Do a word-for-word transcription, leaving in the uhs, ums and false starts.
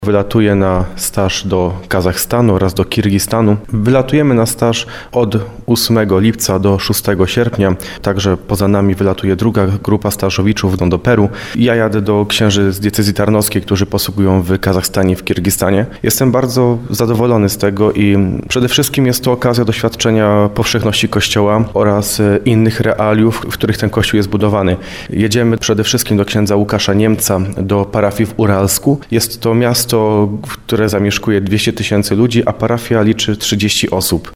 Wylatuję na staż do Kazachstanu oraz do Kirgistanu. Wylatujemy na staż od ósmego lipca do szóstego sierpnia, także poza nami wylatuje druga grupa stażowiczów do Peru. Ja jadę do księży z diecezji tarnowskiej, którzy posługują w Kazachstanie, w Kirgistanie. Jestem bardzo zadowolony z tego i przede wszystkim jest to okazja doświadczenia powszechności Kościoła oraz innych realiów, w których ten Kościół jest budowany. Jedziemy przede wszystkim do księdza Łukasza Niemca, do parafii w Uralsku. Jest to miasto, które zamieszkuje dwieście tysięcy ludzi, a parafia liczy trzydzieści osób.